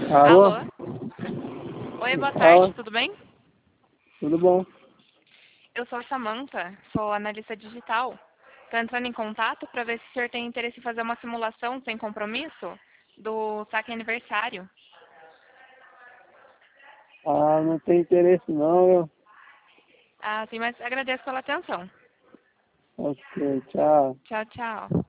Alô? Alô? Oi, boa Fala, tarde, tudo bem? tudo bom? Eu sou a Samantha, sou analista digital. Estou entrando em contato para ver se o senhor tem interesse em fazer uma simulação sem compromisso do saque aniversário. Ah, não tem interesse não, eu. Ah, sim, mas agradeço pela atenção. Ok, tchau. Tchau, tchau.